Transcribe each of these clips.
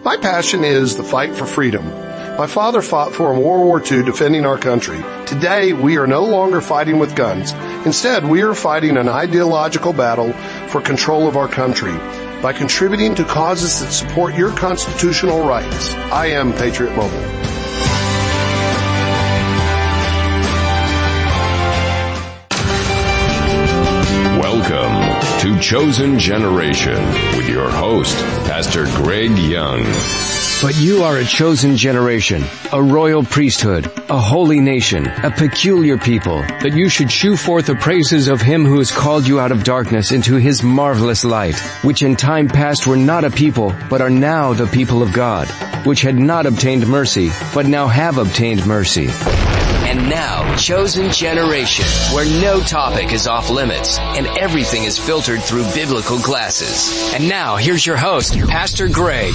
My passion is the fight for freedom. My father fought for in World War II defending our country. Today, we are no longer fighting with guns. Instead, we are fighting an ideological battle for control of our country by contributing to causes that support your constitutional rights. I am Patriot Mobile. Welcome to Chosen Generation with your host, Pastor Greg Young. But you are a chosen generation, a royal priesthood, a holy nation, a peculiar people, that you should shew forth the praises of him who has called you out of darkness into his marvelous light, which in time past were not a people, but are now the people of God, which had not obtained mercy, but now have obtained mercy. And now, Chosen Generation, where no topic is off limits and everything is filtered through biblical glasses. And now, here's your host, Pastor Greg.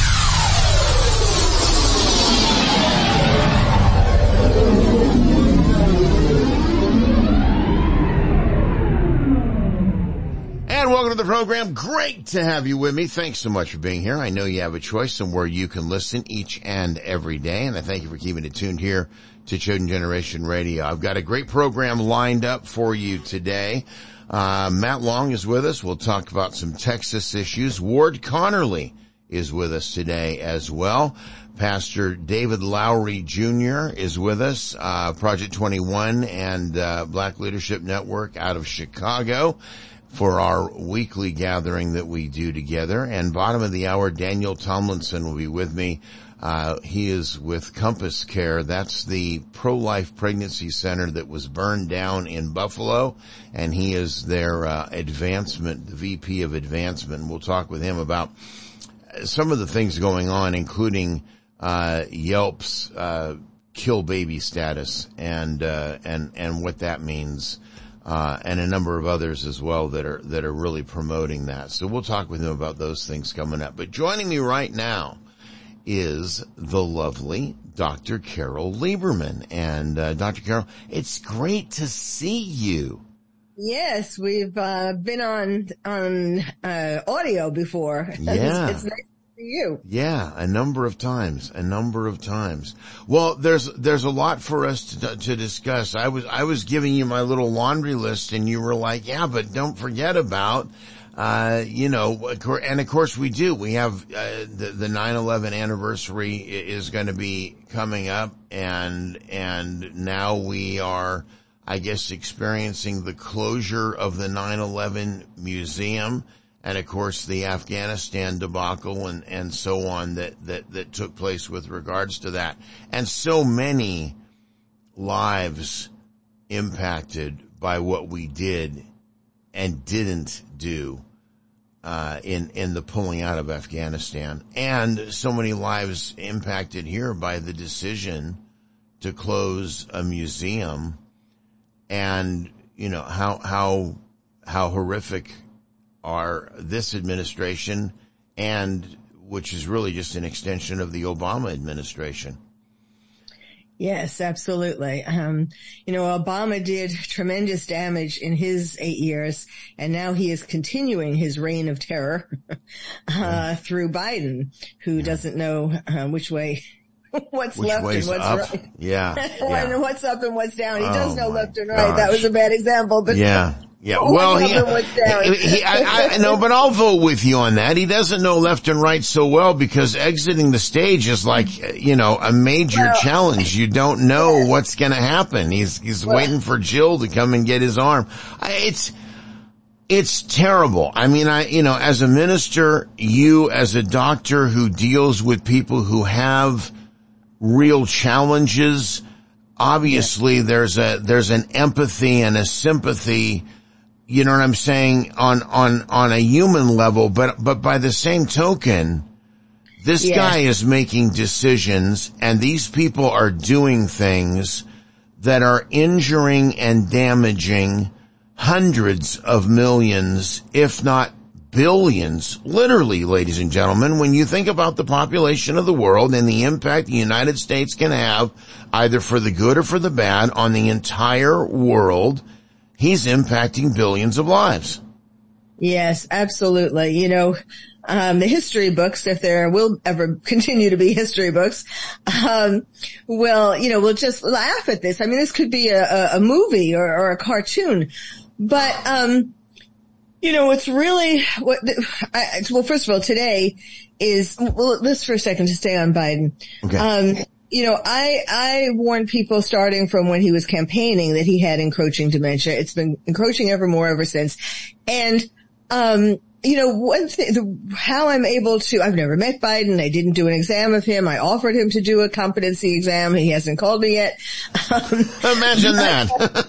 And welcome to the program. Great to have you with me. Thanks so much for being here. I know you have a choice somewhere you can listen each and every day, and I thank you for keeping it tuned here to Chosen Generation Radio. I've got a great program lined up for you today. Matt Long is with us. We'll talk about some Texas issues. Ward Connerly is with us today as well. Pastor David Lowry Jr. is with us, Project 21 and Black Leadership Network out of Chicago, for our weekly gathering that we do together. And bottom of the hour, Daniel Tomlinson will be with me. He is with Compass Care. That's the pro-life pregnancy center that was burned down in Buffalo, and he is their advancement, the VP of advancement. And we'll talk with him about some of the things going on, including Yelp's kill baby status and what that means. And a number of others as well that are really promoting that. So we'll talk with him about those things coming up. But joining me right now is the lovely Dr. Carol Lieberman. And, Dr. Carol, it's great to see you. Yes, we've, been on audio before. Yeah. It's nice. You. Yeah, a number of times. Well, there's a lot for us to discuss. I was giving you my little laundry list and you were like, yeah, but don't forget about, and of course we do. We have, the 9/11 anniversary is going to be coming up and now we are, I guess, experiencing the closure of the 9/11 museum. And of course the Afghanistan debacle and so on that took place with regards to that. And so many lives impacted by what we did and didn't do, in the pulling out of Afghanistan. And so many lives impacted here by the decision to close a museum. And, how horrific are this administration, and which is really just an extension of the Obama administration. Yes, absolutely. Obama did tremendous damage in his 8 years, and now he is continuing his reign of terror, through Biden, who doesn't know, which way, what's left and what's up. right. Yeah. And what's up and what's down. He does know left and right. Gosh. That was a bad example, but yeah. Well, I know, but I'll vote with you on that. He doesn't know left and right so well because exiting the stage is like, a major challenge. You don't know what's going to happen. He's waiting for Jill to come and get his arm. It's terrible. I mean, as a minister, you as a doctor who deals with people who have real challenges, obviously there's an empathy and a sympathy. You know what I'm saying, on a human level, but by the same token, this guy is making decisions and these people are doing things that are injuring and damaging hundreds of millions, if not billions, literally, ladies and gentlemen, when you think about the population of the world and the impact the United States can have, either for the good or for the bad, on the entire world, he's impacting billions of lives. Yes, absolutely. the history books, if there will ever continue to be history books, will just laugh at this. I mean, this could be a movie or a cartoon, but, what's really, first of all, today is, let's for a second to stay on Biden. Okay. I warned people starting from when he was campaigning that he had encroaching dementia. It's been encroaching ever more ever since. And, one thing, how I'm able to, I've never met Biden. I didn't do an exam of him. I offered him to do a competency exam. He hasn't called me yet. Imagine that.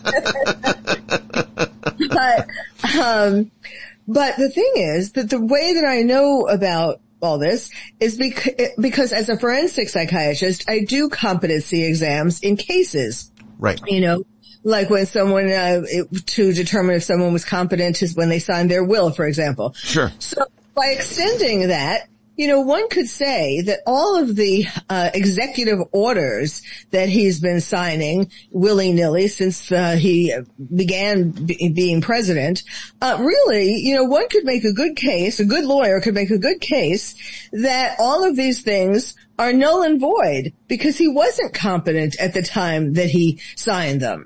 But the thing is that the way that I know about all this is because as a forensic psychiatrist, I do competency exams in cases. Right. Like when someone, to determine if someone was competent is when they signed their will, for example. Sure. So by extending that, one could say that all of the executive orders that he's been signing willy-nilly since he began being president, really, one could make a good case, a good lawyer could make a good case that all of these things are null and void because he wasn't competent at the time that he signed them.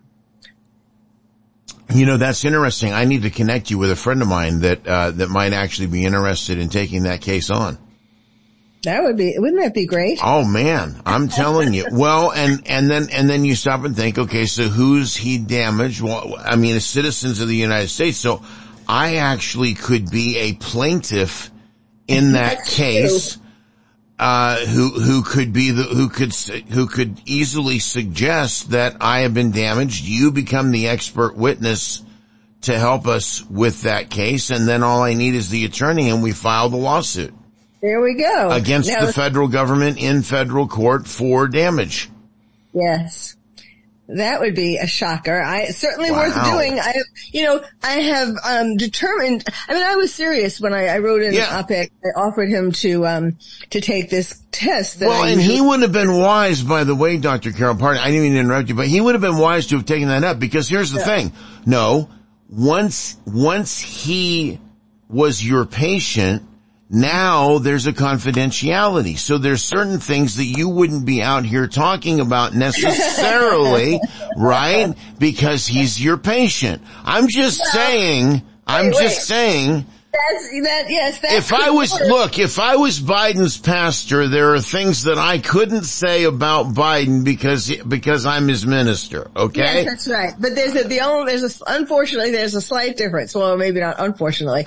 That's interesting. I need to connect you with a friend of mine that might actually be interested in taking that case on. Wouldn't that be great? Oh man, I'm telling you. Well, and then you stop and think, okay, so who's he damaged? Well, I mean, as citizens of the United States. So I actually could be a plaintiff in that case, who could easily suggest that I have been damaged. You become the expert witness to help us with that case. And then all I need is the attorney and we file the lawsuit. There we go. Against the federal government in federal court for damage. Yes. That would be a shocker. Certainly worth doing. I have determined, I was serious when I wrote an op-ed. I offered him to take this test. And he would have been wise, by the way, Dr. Carol, pardon, I didn't mean to interrupt you, but he would have been wise to have taken that up because here's the thing. No, once he was your patient, now there's a confidentiality. So there's certain things that you wouldn't be out here talking about necessarily, right? Because he's your patient. I'm just saying. If I was Biden's pastor, there are things that I couldn't say about Biden because I'm his minister, okay? Yes, that's right. But unfortunately, there's a slight difference. Well, maybe not unfortunately.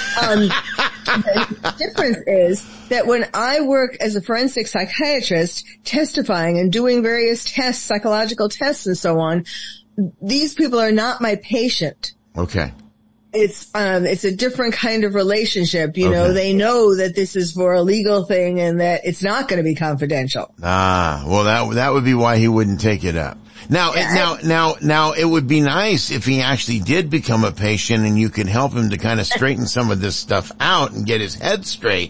The difference is that when I work as a forensic psychiatrist, testifying and doing various tests, psychological tests and so on, these people are not my patient. Okay. It's a different kind of relationship. They know that this is for a legal thing and that it's not going to be confidential. Well, that would be why he wouldn't take it up. Now, it would be nice if he actually did become a patient and you could help him to kind of straighten some of this stuff out and get his head straight.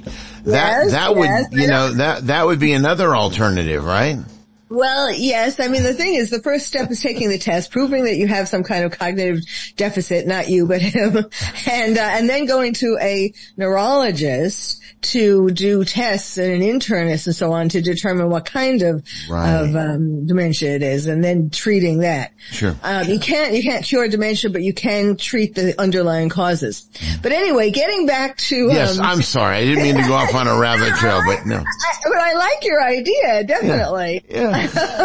That would be another alternative, right? Well, yes. The thing is, the first step is taking the test, proving that you have some kind of cognitive deficit, not you, but him, and then going to a neurologist to do tests and an internist and so on to determine what kind of dementia it is, and then treating that. Sure. You can't cure dementia, but you can treat the underlying causes. But anyway, getting back to yes, I'm sorry, I didn't mean to go off on a rabbit trail, but no. But I like your idea, definitely. Yeah.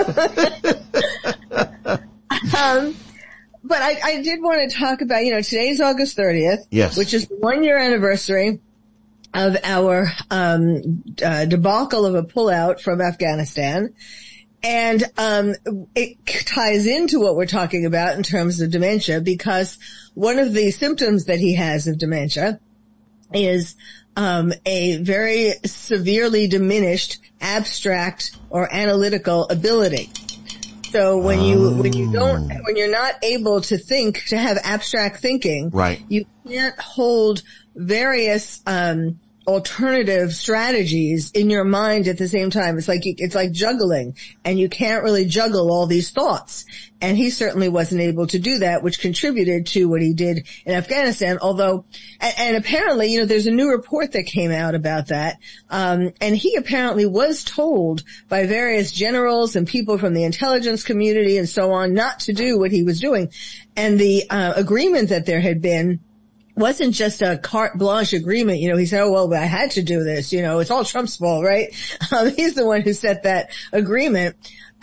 But I did want to talk about, today's August 30th. Yes. Which is the 1-year anniversary of our, debacle of a pullout from Afghanistan. And, it ties into what we're talking about in terms of dementia because one of the symptoms that he has of dementia is, a very severely diminished abstract or analytical ability. So when you're not able to think, to have abstract thinking, right, you can't hold various, alternative strategies in your mind at the same time. It's like juggling, and you can't really juggle all these thoughts. And he certainly wasn't able to do that, which contributed to what he did in Afghanistan. Although, and apparently, there's a new report that came out about that. And he apparently was told by various generals and people from the intelligence community and so on not to do what he was doing. And the agreement that there had been wasn't just a carte blanche agreement. He said, oh, well, I had to do this. It's all Trump's fault, right? He's the one who set that agreement.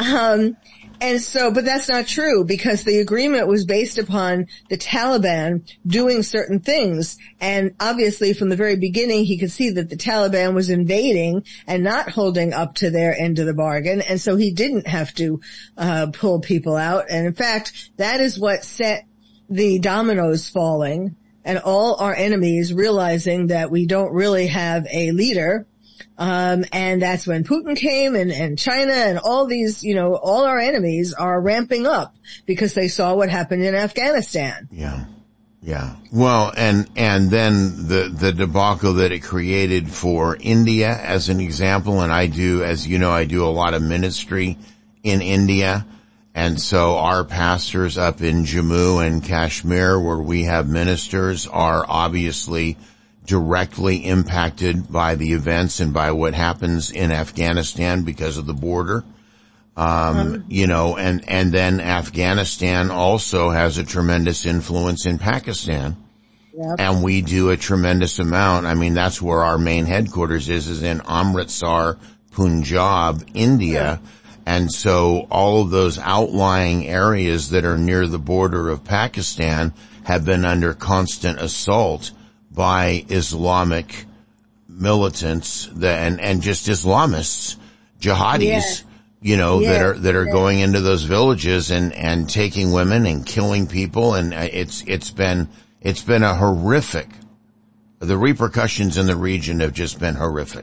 And so, but that's not true, because the agreement was based upon the Taliban doing certain things. And obviously from the very beginning, he could see that the Taliban was invading and not holding up to their end of the bargain. And so he didn't have to, pull people out. And in fact, that is what set the dominoes falling, and all our enemies realizing that we don't really have a leader. And that's when Putin came, and China and all these, all our enemies are ramping up because they saw what happened in Afghanistan. Yeah. Yeah. Well, and then the debacle that it created for India as an example. And I do, as you know, I do a lot of ministry in India. And so our pastors up in Jammu and Kashmir, where we have ministers, are obviously directly impacted by the events and by what happens in Afghanistan because of the border. And then Afghanistan also has a tremendous influence in Pakistan. Yep. And we do a tremendous amount. I mean, that's where our main headquarters is in Amritsar, Punjab, India. Yep. And so all of those outlying areas that are near the border of Pakistan have been under constant assault by Islamic militants and just Islamists, jihadis, that are going into those villages and taking women and killing people. And it's been a horrific, the repercussions in the region have just been horrific.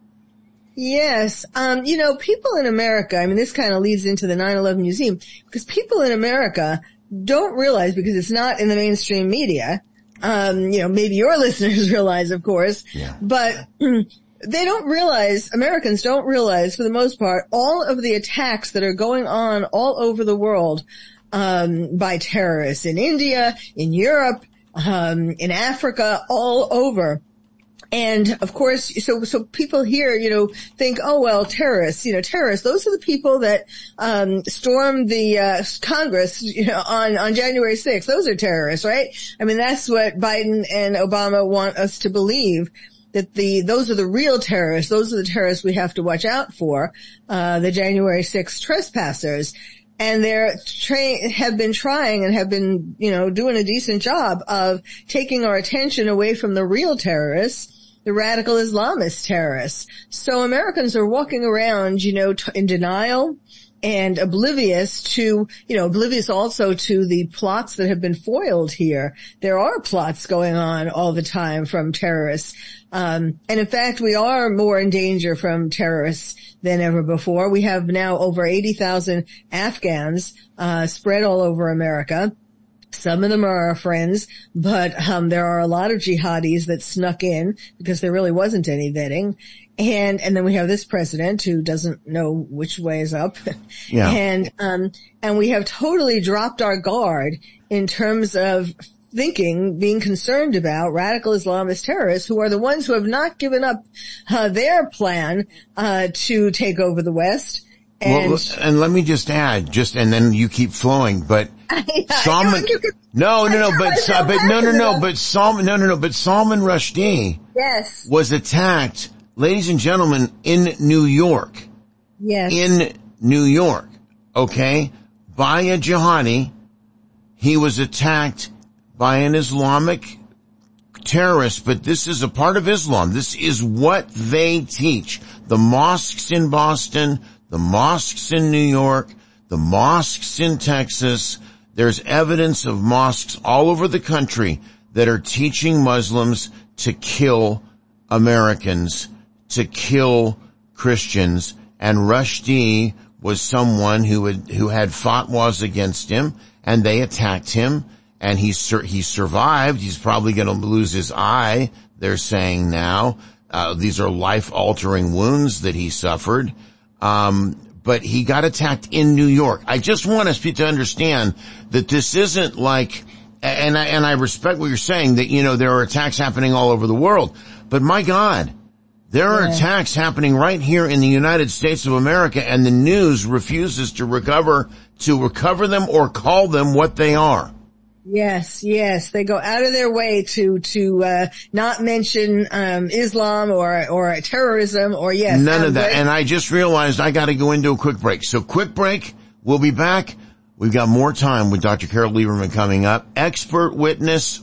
Yes. People in America, this kind of leads into the 9/11 museum, because people in America don't realize, because it's not in the mainstream media. Maybe your listeners realize, of course, but they don't realize, Americans don't realize, for the most part, all of the attacks that are going on all over the world, by terrorists in India, in Europe, in Africa, all over. And of course, so people here, think, oh well, terrorists, those are the people that, stormed the, Congress, on January 6th. Those are terrorists, right? That's what Biden and Obama want us to believe, that those are the real terrorists. Those are the terrorists we have to watch out for, the January 6th trespassers. And have been trying and have been, doing a decent job of taking our attention away from the real terrorists, the radical Islamist terrorists. So Americans are walking around, in denial and oblivious also to the plots that have been foiled here. There are plots going on all the time from terrorists. And in fact, we are more in danger from terrorists than ever before. We have now over 80,000 Afghans, spread all over America. Some of them are our friends, but there are a lot of jihadis that snuck in because there really wasn't any vetting. And then we have this president who doesn't know which way is up. Yeah. And we have totally dropped our guard in terms of being concerned about radical Islamist terrorists, who are the ones who have not given up their plan to take over the West. And let me just add, and then you keep flowing, but Salman Rushdie was attacked, ladies and gentlemen, in New York. Yes. In New York, okay? By a jihadi. He was attacked by an Islamic terrorist, but this is a part of Islam. This is what they teach. The mosques in Boston, the mosques in New York, the mosques in Texas. There's evidence of mosques all over the country that are teaching Muslims to kill Americans, to kill Christians. And Rushdie was someone who had fatwas against him, and they attacked him, and he survived. He's probably going to lose his eye, they're saying now. These are life-altering wounds that he suffered. But he got attacked in New York. I just want us to understand that this isn't like, and I respect what you're saying, that, you know, there are attacks happening all over the world. But my God, there are attacks happening right here in the United States of America, and the news refuses to recover them or call them what they are. Yes. They go out of their way to not mention, Islam or terrorism or none of that. And I just realized I gotta go into a quick break. So quick break. We'll be back. We've got more time with Dr. Carol Lieberman coming up. Expert witness,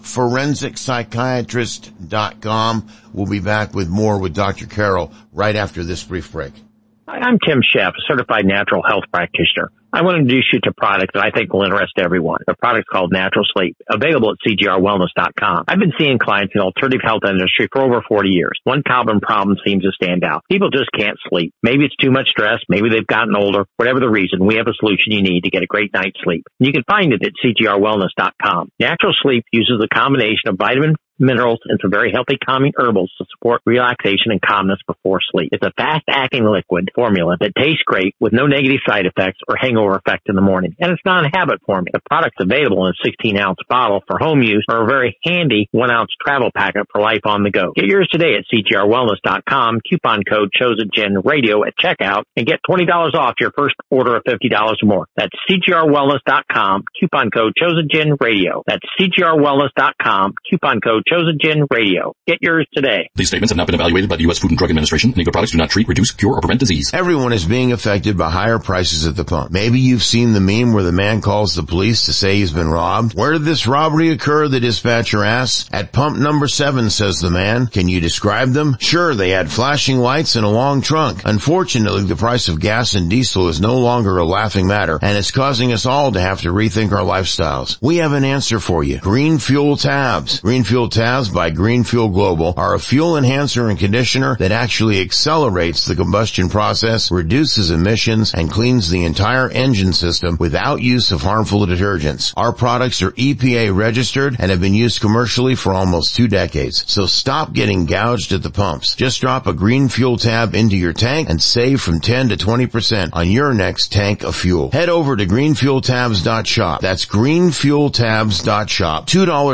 forensic-psychiatrist.com. We'll be back with more with Dr. Carol right after this brief break. Hi, I'm Tim Sheff, a certified natural health practitioner. I want to introduce you to a product that I think will interest everyone. The product's called Natural Sleep, available at cgrwellness.com. I've been seeing clients in the alternative health industry for over 40 years. One common problem seems to stand out. People just can't sleep. Maybe it's too much stress. Maybe they've gotten older. Whatever the reason, we have a solution you need to get a great night's sleep. You can find it at cgrwellness.com. Natural Sleep uses a combination of vitamin, minerals, and some very healthy calming herbals to support relaxation and calmness before sleep. It's a fast-acting liquid formula that tastes great with no negative side effects or hangover effect in the morning. And it's non-habit forming. The product's available in a 16-ounce bottle for home use or a very handy 1-ounce travel packet for life on the go. Get yours today at cgrwellness.com. Coupon code ChosenGenRadio at checkout and get $20 off your first order of $50 or more. That's cgrwellness.com. Coupon code ChosenGenRadio. That's cgrwellness.com. Coupon code ChosenGenRadio. Get yours today. These statements have not been evaluated by the U.S. Food and Drug Administration. Legal products do not treat, reduce, cure, or prevent disease. Everyone is being affected by higher prices at the pump. Maybe you've seen the meme where the man calls the police to say he's been robbed. Where did this robbery occur? The dispatcher asks. At pump number 7, says the man. Can you describe them? Sure, they had flashing lights and a long trunk. Unfortunately, the price of gas and diesel is no longer a laughing matter, and it's causing us all to have to rethink our lifestyles. We have an answer for you. Green Fuel Tabs. Green Fuel Tabs by Green Fuel Global are a fuel enhancer and conditioner that actually accelerates the combustion process, reduces emissions, and cleans the entire engine system without use of harmful detergents. Our products are EPA registered and have been used commercially for almost 2 decades. So stop getting gouged at the pumps. Just drop a Green Fuel Tab into your tank and save from 10 to 20% on your next tank of fuel. Head over to greenfueltabs.shop. That's greenfueltabs.shop.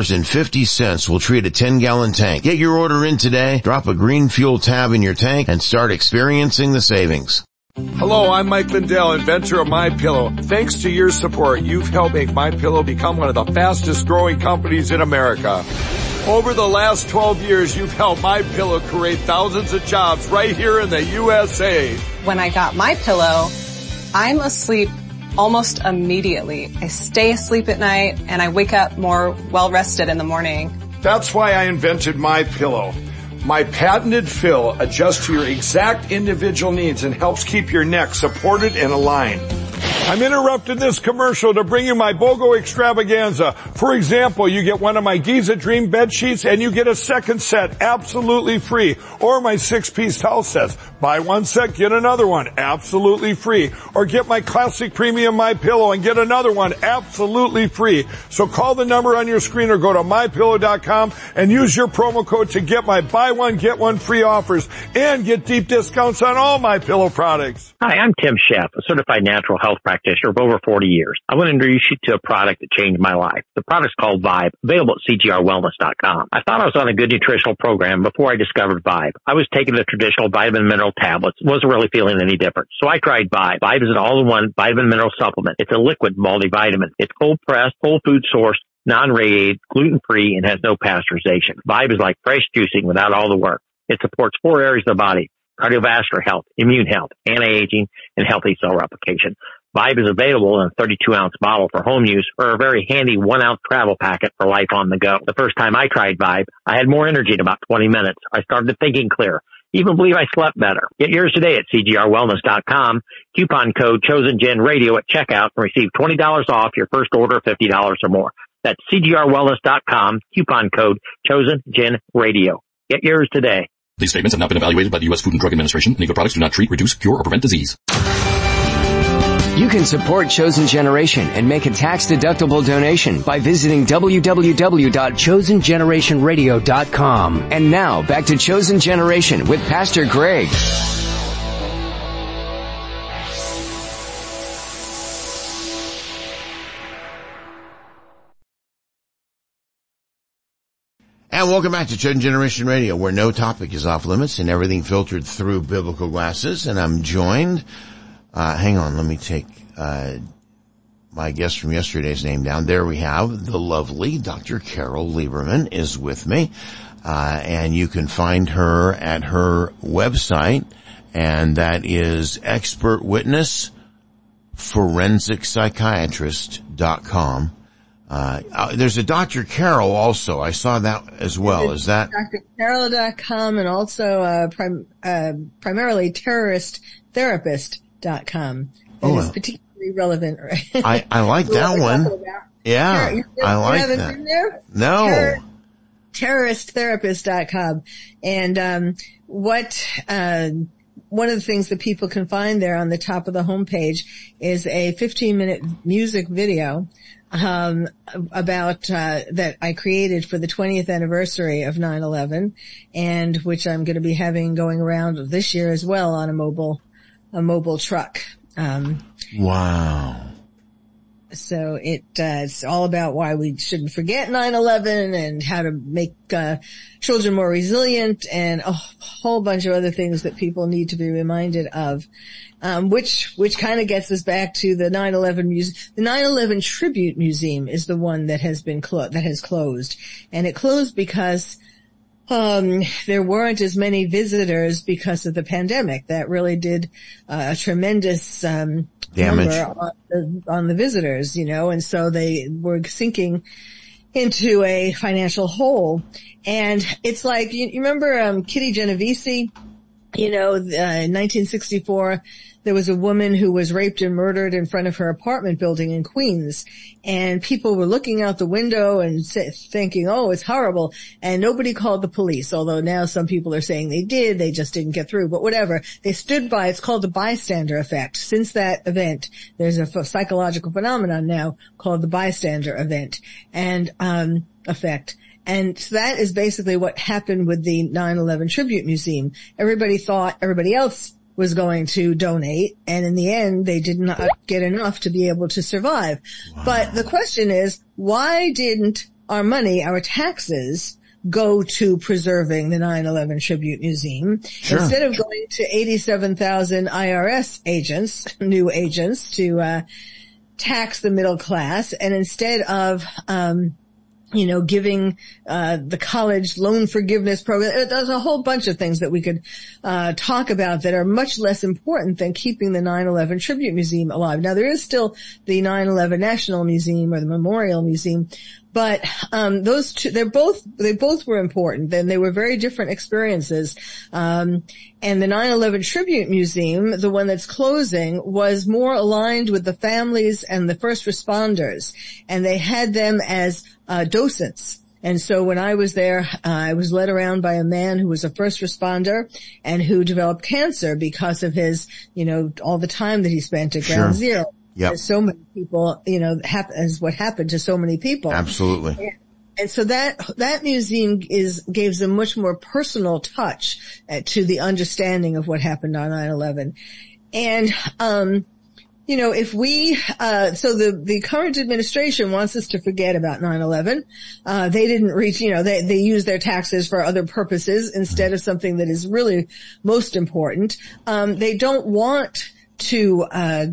$2.50 will treat a 10-gallon tank. Get your order in today, drop a Green Fuel Tab in your tank, and start experiencing the savings. Hello, I'm Mike Lindell, inventor of MyPillow. Thanks to your support, you've helped make MyPillow become one of the fastest growing companies in America. Over the last 12 years, you've helped MyPillow create thousands of jobs right here in the USA. When I got MyPillow, I'm asleep almost immediately. I stay asleep at night and I wake up more well-rested in the morning. That's why I invented MyPillow. My patented fill adjusts to your exact individual needs and helps keep your neck supported and aligned. I'm interrupting this commercial to bring you my BOGO extravaganza. For example, you get one of my Giza Dream bed sheets and you get a second set absolutely free. Or my 6-piece towel sets. Buy one set, get another one absolutely free. Or get my classic premium MyPillow and get another one absolutely free. So call the number on your screen or go to MyPillow.com and use your promo code to get my buy one, get one free offers and get deep discounts on all MyPillow products. Hi, I'm Tim Sheff, a certified natural health practitioner of over 40 years. I want to introduce you to a product that changed my life. The product's called Vibe, available at cgrwellness.com. I thought I was on a good nutritional program before I discovered Vibe. I was taking the traditional vitamin mineral tablets, wasn't really feeling any different. So I tried Vibe. Vibe is an all-in-one vitamin mineral supplement. It's a liquid multivitamin. It's cold-pressed, whole food sourced, non-radiated, gluten-free, and has no pasteurization. Vibe is like fresh juicing without all the work. It supports 4 areas of the body: cardiovascular health, immune health, anti-aging, and healthy cell replication. Vibe is available in a 32-ounce bottle for home use or a very handy 1-ounce travel packet for life on the go. The first time I tried Vibe, I had more energy in about 20 minutes. I started thinking clear. Even believe I slept better. Get yours today at cgrwellness.com. Coupon code ChosenGenRadio at checkout and receive $20 off your first order of $50 or more. That's cgrwellness.com. Coupon code ChosenGenRadio. Get yours today. These statements have not been evaluated by the U.S. Food and Drug Administration. Legal products do not treat, reduce, cure, or prevent disease. You can support Chosen Generation and make a tax-deductible donation by visiting www.chosengenerationradio.com. And now, back to Chosen Generation with Pastor Greg. And welcome back to Chosen Generation Radio, where no topic is off limits and everything filtered through biblical glasses. And I'm joined, hang on, let me take my guest from yesterday's name down. There we have the lovely Dr. Carol Lieberman is with me. And you can find her at her website, and that is expertwitnesspsychiatrist.com. There's a Dr. Carol also. I saw that as well. Is that? drcarol.com, and also, primarily terroristtherapist.com. That is particularly relevant, right? I like that one. Yeah. I like that. Been there? No. terroristtherapist.com. And, one of the things that people can find there on the top of the homepage is a 15-minute music video about that I created for the 20th anniversary of 9/11, and which I'm going to be having going around this year as well on a mobile truck. Wow. So it's all about why we shouldn't forget 9/11 and how to make children more resilient, and a whole bunch of other things that people need to be reminded of. Which kind of gets us back to the 9/11 museum. The 9/11 Tribute Museum is the one that has been closed, and it closed because there weren't as many visitors because of the pandemic. That really did a tremendous damage on the visitors, and so they were sinking into a financial hole. And it's like, you remember Kitty Genovese? In 1964, there was a woman who was raped and murdered in front of her apartment building in Queens, and people were looking out the window and thinking, oh, it's horrible, and nobody called the police, although now some people are saying they did, they just didn't get through, but whatever. They stood by. It's called the bystander effect. Since that event, there's a psychological phenomenon now called the bystander event and effect. And so that is basically what happened with the 9/11 Tribute Museum. Everybody thought everybody else was going to donate, and in the end, they did not get enough to be able to survive. Wow. But the question is, why didn't our money, our taxes, go to preserving the 9/11 Tribute Museum instead of going to 87,000 IRS agents, new agents, to tax the middle class, and instead of giving the college loan forgiveness program. There's a whole bunch of things that we could talk about that are much less important than keeping the 9/11 Tribute Museum alive. Now, there is still the 9/11 National Museum or the Memorial Museum, but those two, they both were important, and they were very different experiences. And the 9/11 Tribute Museum, the one that's closing, was more aligned with the families and the first responders, and they had them as docents. And so when I was there, I was led around by a man who was a first responder and who developed cancer because of his, all the time that he spent at Ground Zero. Yep. So many people, is what happened to so many people. Absolutely. And so that museum gives a much more personal touch to the understanding of what happened on 9/11. And, if we, so the current administration wants us to forget about 9/11. They didn't reach, they use their taxes for other purposes instead of something that is really most important. They don't want to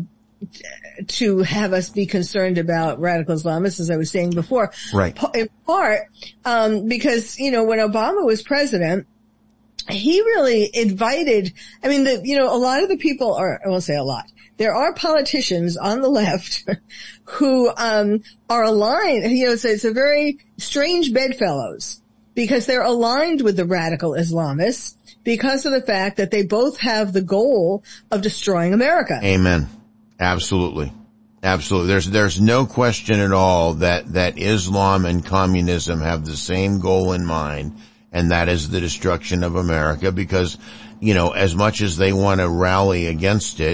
have us be concerned about radical Islamists, as I was saying before. Right. In part, because, when Obama was president, he really invited, a lot of the people I won't say a lot. There are politicians on the left who, are aligned, it's a very strange bedfellows because they're aligned with the radical Islamists because of the fact that they both have the goal of destroying America. Amen. Absolutely. Absolutely. There's no question at all that Islam and communism have the same goal in mind, and that is the destruction of America because, as much as they want to rally against it,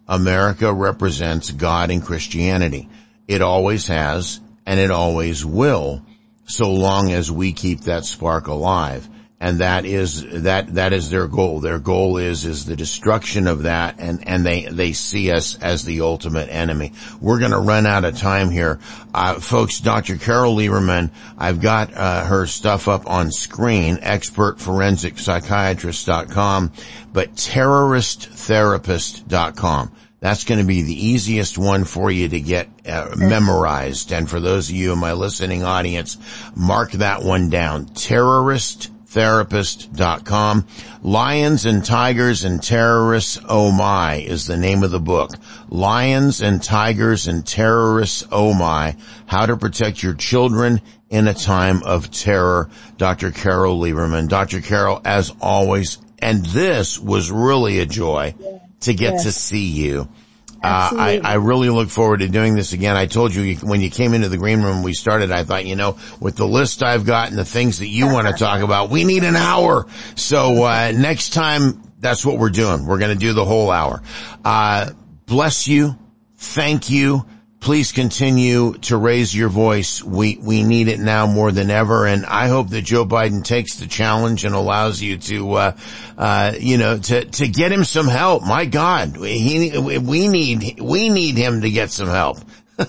America represents God and Christianity. It always has, and it always will, so long as we keep that spark alive. And that is their goal. Their goal is the destruction of that, and they see us as the ultimate enemy. We're gonna run out of time here. Folks, Dr. Carol Lieberman, I've got, her stuff up on screen, expertforensic-psychiatrist.com, but terroristtherapist.com. That's going to be the easiest one for you to get memorized. And for those of you in my listening audience, mark that one down. Terroristtherapist.com. Lions and Tigers and Terrorists, Oh My, is the name of the book. Lions and Tigers and Terrorists, Oh My, How to Protect Your Children in a Time of Terror. Dr. Carol Lieberman. Dr. Carol, as always, and this was really a joy to get to see you. I really look forward to doing this again. I told you when you came into the green room, we started, I thought, with the list I've got and the things that you want to talk about, we need an hour. So, next time, that's what we're doing. We're going to do the whole hour. Bless you. Thank you. Please continue to raise your voice. We need it now more than ever. And I hope that Joe Biden takes the challenge and allows you to get him some help. My God, we need him to get some help.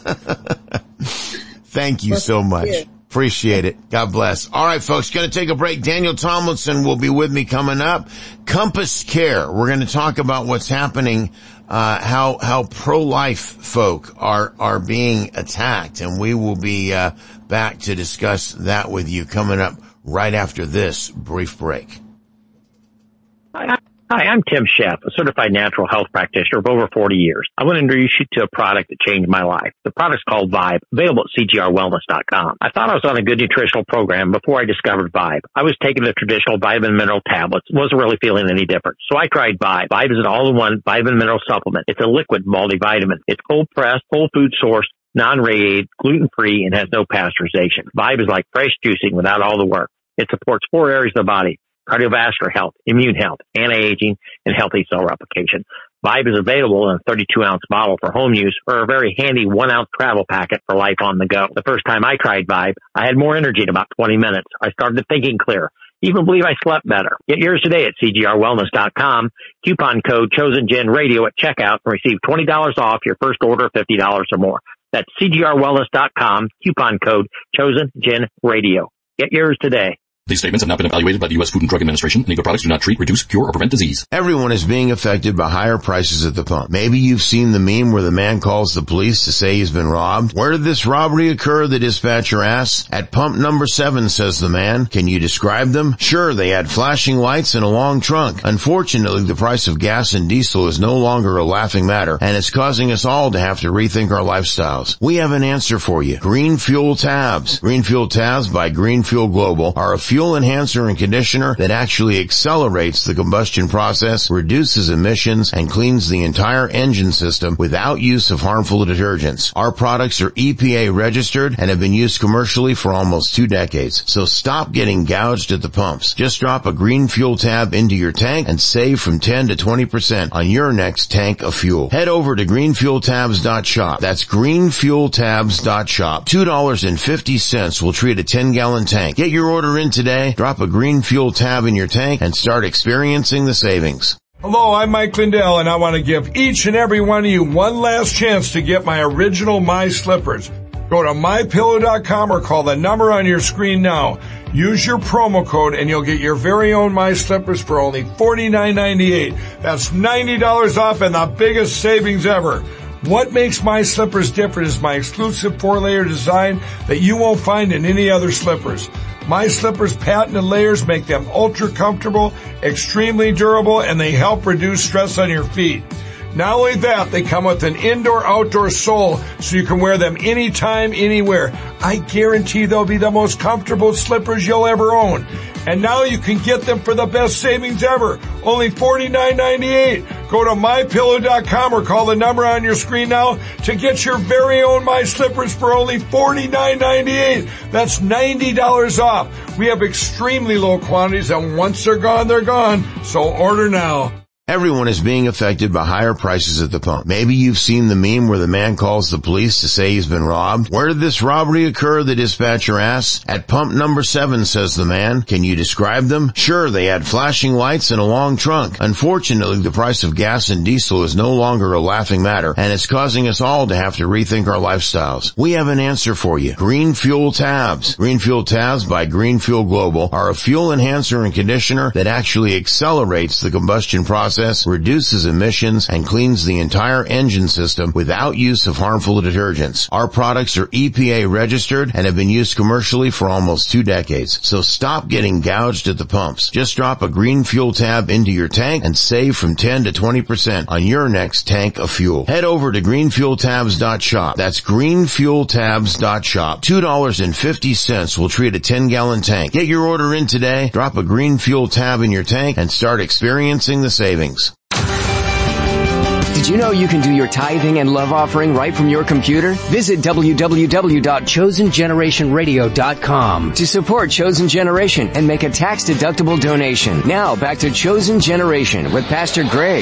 Thank you so much. Appreciate it. God bless. All right, folks, going to take a break. Daniel Tomlinson will be with me coming up. Compass Care. We're going to talk about what's happening, how pro-life folk are being attacked, and we will be back to discuss that with you coming up right after this brief break. Hi, I'm Tim Sheff, a certified natural health practitioner of over 40 years. I want to introduce you to a product that changed my life. The product's called Vibe, available at CGRWellness.com. I thought I was on a good nutritional program before I discovered Vibe. I was taking the traditional vitamin mineral tablets, wasn't really feeling any different. So I tried Vibe. Vibe is an all-in-one vitamin mineral supplement. It's a liquid multivitamin. It's cold-pressed, whole food sourced, non-radiated, gluten-free, and has no pasteurization. Vibe is like fresh juicing without all the work. It supports 4 areas of the body: cardiovascular health, immune health, anti-aging, and healthy cell replication. Vibe is available in a 32-ounce bottle for home use or a very handy 1-ounce travel packet for life on the go. The first time I tried Vibe, I had more energy in about 20 minutes. I started thinking clear. Even believe I slept better. Get yours today at CGRWellness.com. Coupon code ChosenGenRadio at checkout and receive $20 off your first order of $50 or more. That's CGRWellness.com. Coupon code ChosenGenRadio. Get yours today. These statements have not been evaluated by the U.S. Food and Drug Administration. Legal products do not treat, reduce, cure, or prevent disease. Everyone is being affected by higher prices at the pump. Maybe you've seen the meme where the man calls the police to say he's been robbed. Where did this robbery occur? The dispatcher asks. At pump number 7, says the man. Can you describe them? Sure, they had flashing lights and a long trunk. Unfortunately, the price of gas and diesel is no longer a laughing matter, and it's causing us all to have to rethink our lifestyles. We have an answer for you. Green Fuel Tabs. Green Fuel Tabs by Green Fuel Global are a fuel enhancer and conditioner that actually accelerates the combustion process, reduces emissions, and cleans the entire engine system without use of harmful detergents. Our products are EPA registered and have been used commercially for almost 2 decades. So stop getting gouged at the pumps. Just drop a Green Fuel Tab into your tank and save from 10 to 20% on your next tank of fuel. Head over to greenfueltabs.shop. That's greenfueltabs.shop. $2.50 will treat a 10-gallon tank. Get your order in today. Drop a Green Fuel Tab in your tank and start experiencing the savings. Hello, I'm Mike Lindell, and I want to give each and every one of you one last chance to get my original My Slippers. Go to MyPillow.com or call the number on your screen now. Use your promo code and you'll get your very own My Slippers for only $49.98. That's $90 off and the biggest savings ever. What makes My Slippers different is my exclusive 4-layer design that you won't find in any other slippers. My Slippers' patented layers make them ultra comfortable, extremely durable, and they help reduce stress on your feet. Not only that, they come with an indoor-outdoor sole so you can wear them anytime, anywhere. I guarantee they'll be the most comfortable slippers you'll ever own. And now you can get them for the best savings ever, only $49.98. Go to MyPillow.com or call the number on your screen now to get your very own My Slippers for only $49.98. That's $90 off. We have extremely low quantities, and once they're gone, they're gone. So order now. Everyone is being affected by higher prices at the pump. Maybe you've seen the meme where the man calls the police to say he's been robbed. Where did this robbery occur? The dispatcher asks. At pump number 7, says the man. Can you describe them? Sure, they had flashing lights and a long trunk. Unfortunately, the price of gas and diesel is no longer a laughing matter, and it's causing us all to have to rethink our lifestyles. We have an answer for you. Green Fuel Tabs. Green Fuel Tabs by Green Fuel Global are a fuel enhancer and conditioner that actually accelerates the combustion process, reduces emissions, and cleans the entire engine system without use of harmful detergents. Our products are EPA registered and have been used commercially for almost 2 decades. So stop getting gouged at the pumps. Just drop a Green Fuel Tab into your tank and save from 10 to 20% on your next tank of fuel. Head over to greenfueltabs.shop. That's greenfueltabs.shop. $2.50 will treat a 10-gallon tank. Get your order in today, drop a Green Fuel Tab in your tank, and start experiencing the savings. Did you know you can do your tithing and love offering right from your computer? Visit www.chosengenerationradio.com to support Chosen Generation and make a tax-deductible donation. Now, back to Chosen Generation with Pastor Greg.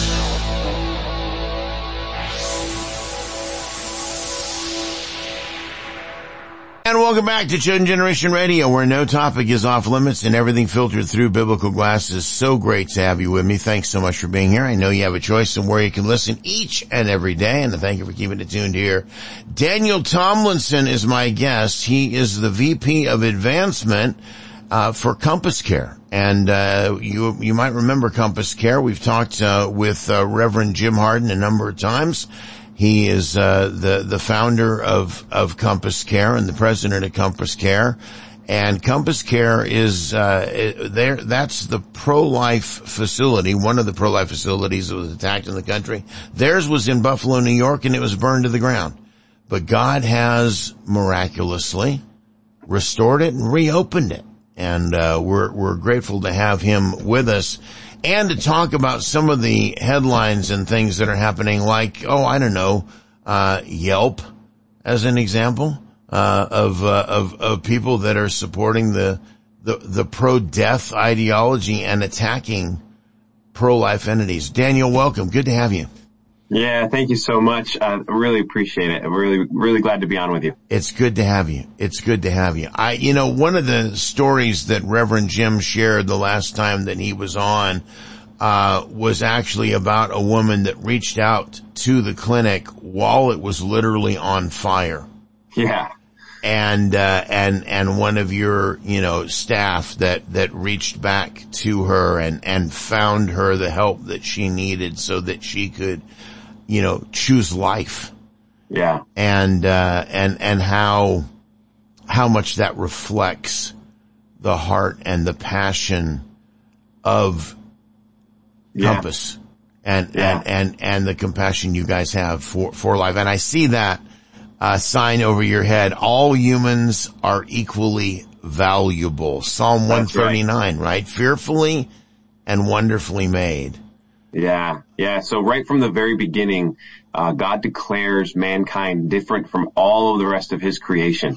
And welcome back to Chosen Generation Radio, where no topic is off limits and everything filtered through biblical glasses. So great to have you with me. Thanks so much for being here. I know you have a choice of where you can listen each and every day, and thank you for keeping it tuned here. Daniel Tomlinson is my guest. He is the VP of Advancement for Compass Care. And you might remember Compass Care. We've talked with Reverend Jim Harden a number of times. He is the founder of Compass Care and the president of Compass Care. And Compass Care is that's the pro-life facility, one of the pro-life facilities that was attacked in the country. Theirs was in Buffalo, New York, and it was burned to the ground. But God has miraculously restored it and reopened it. And we're grateful to have him with us and to talk about some of the headlines and things that are happening, like, Yelp as an example of people that are supporting the pro-death ideology and attacking pro-life entities. Daniel, welcome. Good to have you. Yeah, thank you so much. I really appreciate it. I'm really glad to be on with you. It's good to have you. It's good to have you. One of the stories that Reverend Jim shared the last time that he was on, was actually about a woman that reached out to the clinic while it was literally on fire. Yeah. And one of your, staff that reached back to her and found her the help that she needed so that she could, choose life. Yeah. And how much that reflects the heart and the passion of Compass and the compassion you guys have for life. And I see that sign over your head. All humans are equally valuable. Psalm 139, right? Fearfully and wonderfully made. Yeah. So right from the very beginning, God declares mankind different from all of the rest of his creation.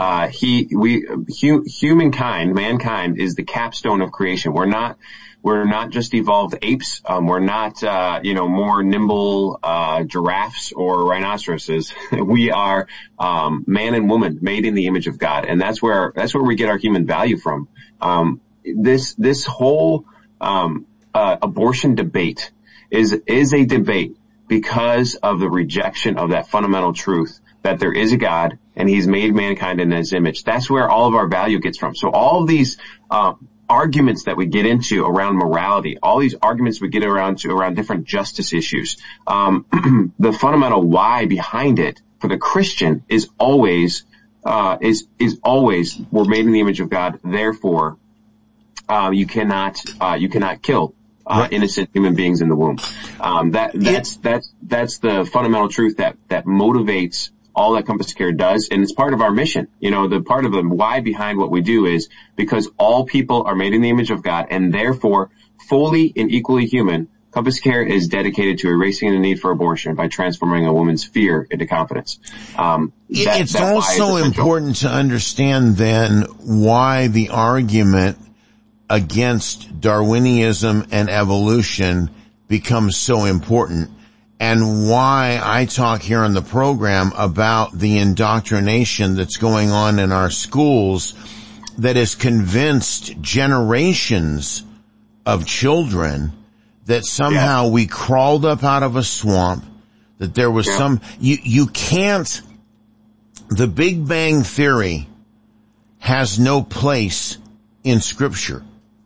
Mankind is the capstone of creation. We're not just evolved apes. We're not, more nimble, giraffes or rhinoceroses. We are, man and woman made in the image of God. And that's where we get our human value from. This whole, abortion debate is a debate because of the rejection of that fundamental truth that there is a God and he's made mankind in his image. That's where all of our value gets from. So all of these, arguments that we get into around morality, all these arguments we get around different justice issues, the fundamental why behind it for the Christian is always we're made in the image of God. Therefore, you cannot kill innocent human beings in the womb. That's the fundamental truth that motivates all that Compass Care does, and it's part of our mission. The part of the why behind what we do is because all people are made in the image of God, and therefore fully and equally human. Compass Care is dedicated to erasing the need for abortion by transforming a woman's fear into confidence. It's also important to understand then why the argument against Darwinism and evolution becomes so important, and why I talk here on the program about the indoctrination that's going on in our schools that has convinced generations of children that somehow we crawled up out of a swamp, that there was you can't, the Big Bang Theory has no place in Scripture.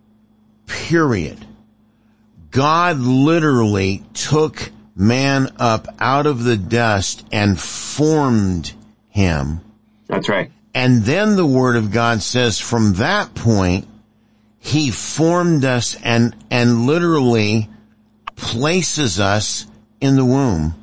Period. God literally took man up out of the dust and formed him. That's right. And then the Word of God says from that point, he formed us and literally places us in the womb.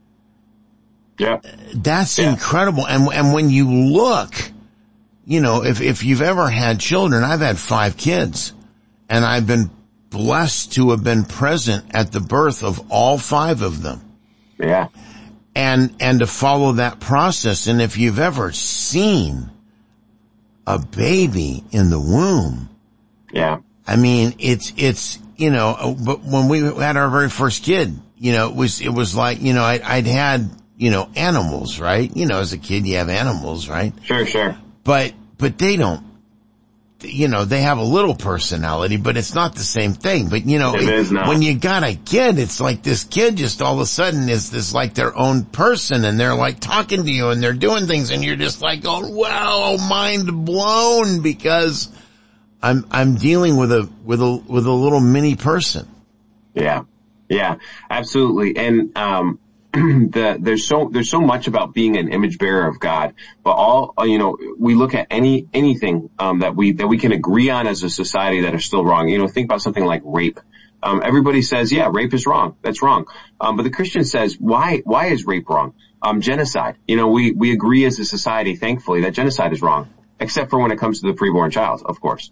Yeah. That's incredible. And when you look, you know, if you've ever had children, I've had 5 kids, and I've been blessed to have been present at the birth of all 5 of them. Yeah. And to follow that process. And if you've ever seen a baby in the womb, I mean, it's, you know, but when we had our very first kid, you know, it was like, you know, I'd had, you know, animals, right? You know, as a kid, you have animals, right? Sure. But they don't, you know, they have a little personality, but it's not the same thing. But, you know, it is not. When you got a kid, it's like this kid just all of a sudden is this like their own person, and they're like talking to you and they're doing things, and you're just like, oh, wow, mind blown, because I'm dealing with a little mini person. Yeah, absolutely. And, there's so much about being an image bearer of God, but you know, we look at anything, that we can agree on as a society that is still wrong. You know, think about something like rape. Everybody says, yeah, rape is wrong. That's wrong. But the Christian says, why is rape wrong? Genocide. You know, we agree as a society, thankfully, that genocide is wrong. Except for when it comes to the preborn child, of course.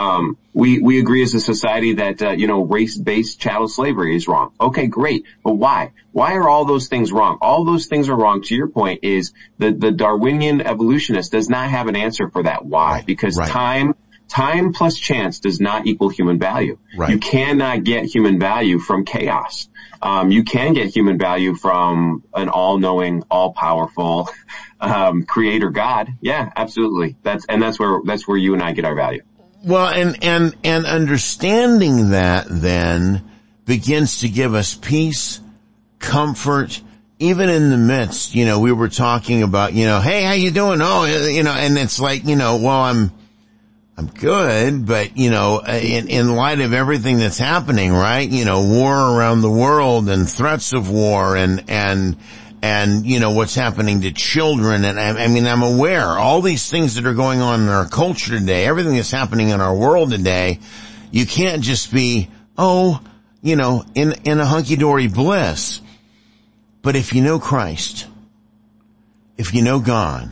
We agree as a society that, you know, race-based chattel slavery is wrong. Okay, great. But why? Why are all those things wrong? All those things are wrong, to your point, is the Darwinian evolutionist does not have an answer for that why. Because time plus chance does not equal human value. Right. You cannot get human value from chaos. You can get human value from an all-knowing, all-powerful, creator God. Yeah, absolutely. That's where you and I get our value. Well, and understanding that then begins to give us peace, comfort, even in the midst, you know, we were talking about, you know, hey, how you doing? Oh, you know, and it's like, you know, well, I'm good, but, you know, in light of everything that's happening, right? You know, war around the world and threats of war and, you know, what's happening to children. And I mean, I'm aware all these things that are going on in our culture today, everything that's happening in our world today, you can't just be, oh, you know, in a hunky-dory bliss. But if you know Christ, if you know God,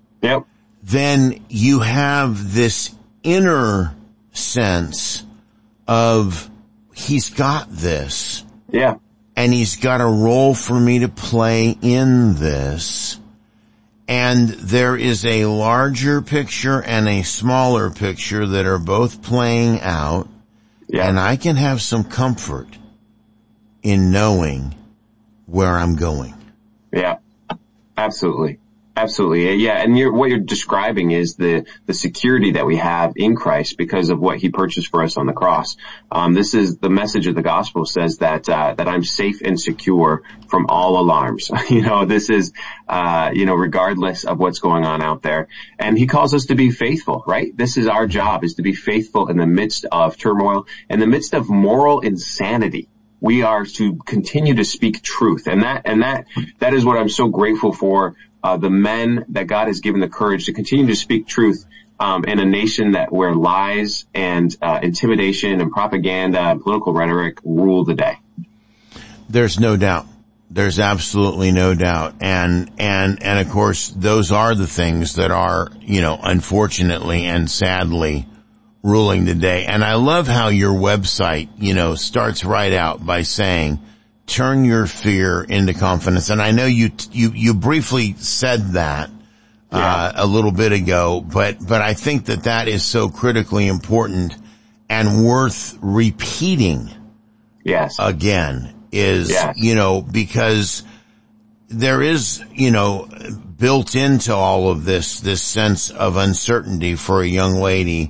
then you have this inner sense of he's got this. Yeah. And he's got a role for me to play in this. And there is a larger picture and a smaller picture that are both playing out. Yeah. And I can have some comfort in knowing where I'm going. Yeah. Absolutely. Absolutely. Yeah. And what you're describing is the security that we have in Christ because of what he purchased for us on the cross. This is the message of the gospel says that I'm safe and secure from all alarms. You know, this is, you know, regardless of what's going on out there. And he calls us to be faithful, right? This is our job, is to be faithful in the midst of turmoil, in the midst of moral insanity. We are to continue to speak truth. And that is what I'm so grateful for. The men that God has given the courage to continue to speak truth, in a nation where lies and, intimidation and propaganda and political rhetoric rule the day. There's no doubt. There's absolutely no doubt. And of course, those are the things that are, you know, unfortunately and sadly ruling the day. And I love how your website, you know, starts right out by saying, turn your fear into confidence. And I know you briefly said that, a little bit ago, but I think that is so critically important and worth repeating Yes. Again is, because there is, built into all of this sense of uncertainty for a young lady,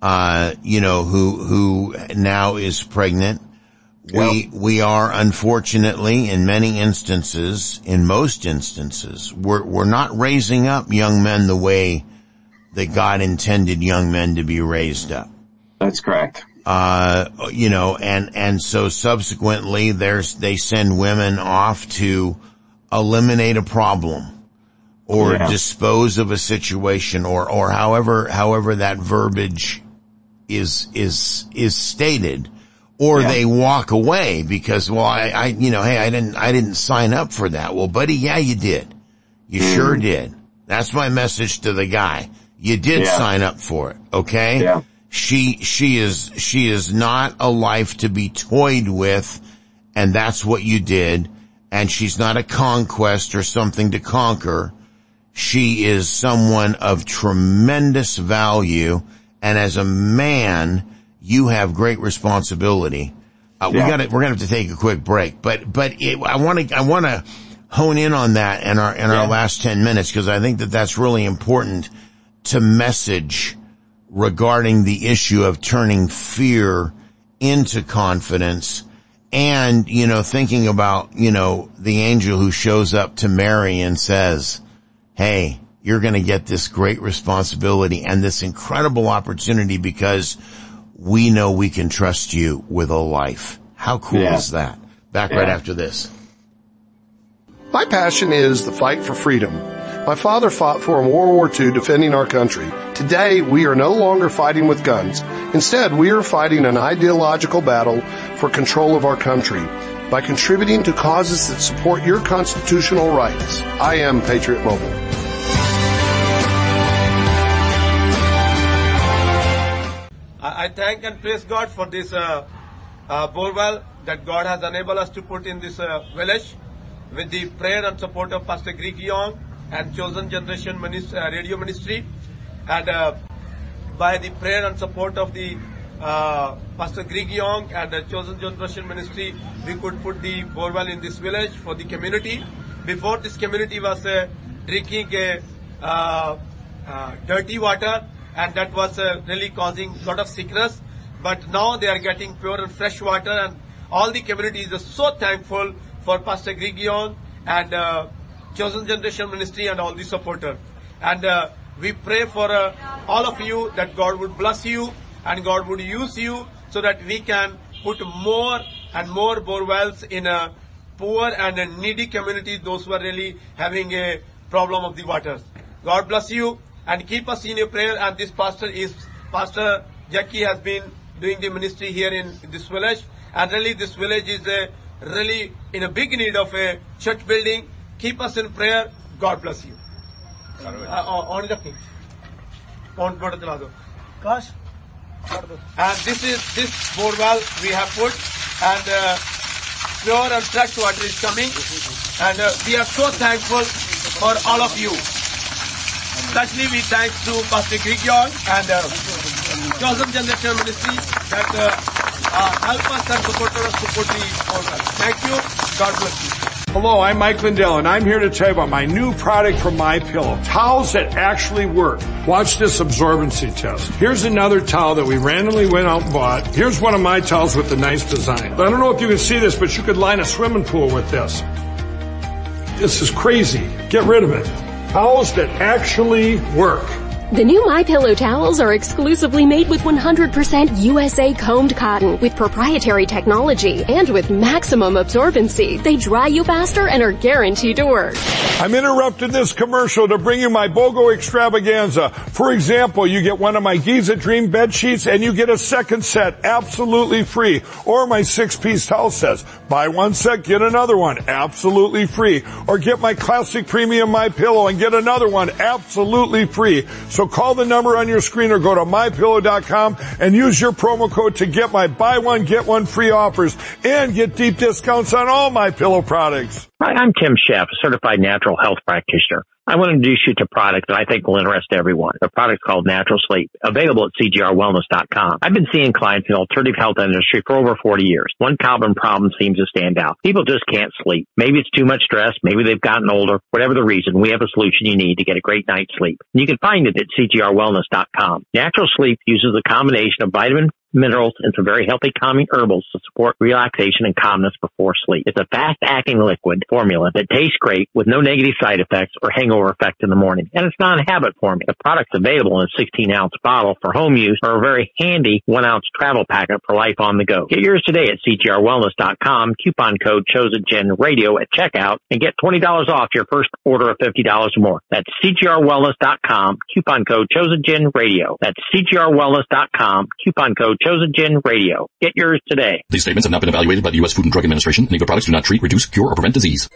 who now is pregnant. We are unfortunately in most instances, we're not raising up young men the way that God intended young men to be raised up. That's correct. And so subsequently they send women off to eliminate a problem or dispose of a situation or however that verbiage is stated, or they walk away because, I didn't sign up for that. Well, buddy, you did. You sure did. That's my message to the guy. You did sign up for it. Okay. Yeah. She is not a life to be toyed with, and that's what you did. And she's not a conquest or something to conquer. She is someone of tremendous value, and as a man, you have great responsibility. We're gonna have to take a quick break, but I want to hone in on that in our last 10 minutes, because I think that's really important to message regarding the issue of turning fear into confidence, and, thinking about, the angel who shows up to Mary and says, hey, you're going to get this great responsibility and this incredible opportunity because we know we can trust you with a life. How cool is that? Back right after this. My passion is the fight for freedom. My father fought for in World War II defending our country. Today, we are no longer fighting with guns. Instead, we are fighting an ideological battle for control of our country by contributing to causes that support your constitutional rights. I am Patriot Mobile. I thank and praise God for this borewell that God has enabled us to put in this village with the prayer and support of Pastor Greg Young and Chosen Generation Radio Ministry, and by the prayer and support of the Pastor Greg Young and the Chosen Generation Ministry, we could put the borewell in this village for the community. Before, this community was drinking dirty water, and that was really causing a lot of sickness. But now they are getting pure and fresh water, and all the communities are so thankful for Pastor Greg Young and Chosen Generation Ministry and all the supporters. And we pray for all of you that God would bless you and God would use you so that we can put more and more borewells in a poor and a needy community, those who are really having a problem of the waters. God bless you and keep us in your prayer. And this Pastor Jackie has been doing the ministry here in this village. And really this village is really in a big need of a church building. Keep us in prayer. God bless you. And this borewell we have put, and pure and fresh water is coming, and we are so thankful for all of you. Especially we thank to Pastor Greg Young and Chosen Generation Ministry that help us and support us to put the borewell. Thank you. God bless you. Hello, I'm Mike Lindell, and I'm here to tell you about my new product from MyPillow. Towels that actually work. Watch this absorbency test. Here's another towel that we randomly went out and bought. Here's one of my towels with the nice design. I don't know if you can see this, but you could line a swimming pool with this. This is crazy. Get rid of it. Towels that actually work. The new MyPillow towels are exclusively made with 100% USA combed cotton with proprietary technology and with maximum absorbency. They dry you faster and are guaranteed to work. I'm interrupting this commercial to bring you my BOGO extravaganza. For example, you get one of my Giza Dream bed sheets and you get a second set absolutely free. Or my 6-piece towel sets. Buy one set, get another one absolutely free. Or get my classic premium MyPillow and get another one absolutely free. So call the number on your screen or go to MyPillow.com and use your promo code to get my buy one, get one free offers and get deep discounts on all MyPillow products. Hi, I'm Tim Sheff, a certified natural health practitioner. I want to introduce you to a product that I think will interest everyone. The product's called Natural Sleep, available at CGRWellness.com. I've been seeing clients in the alternative health industry for over 40 years. One common problem seems to stand out. People just can't sleep. Maybe it's too much stress. Maybe they've gotten older. Whatever the reason, we have a solution you need to get a great night's sleep. And you can find it at CGRWellness.com. Natural Sleep uses a combination of vitamin, minerals, and some very healthy calming herbals to support relaxation and calmness before sleep. It's a fast-acting liquid formula that tastes great with no negative side effects or hangover effect in the morning. And it's not a habit formula. The product's available in a 16-ounce bottle for home use or a very handy 1-ounce travel packet for life on the go. Get yours today at CGRWellness.com. Coupon code ChosenGenRadio at checkout and get $20 off your first order of $50 or more. That's CGRWellness.com. Coupon code ChosenGenRadio. That's CGRWellness.com. Coupon code ChosenGenRadio. Get yours today. These statements have not been evaluated by the U.S. Food and Drug Administration. Any of the products do not treat, reduce, cure, or prevent disease.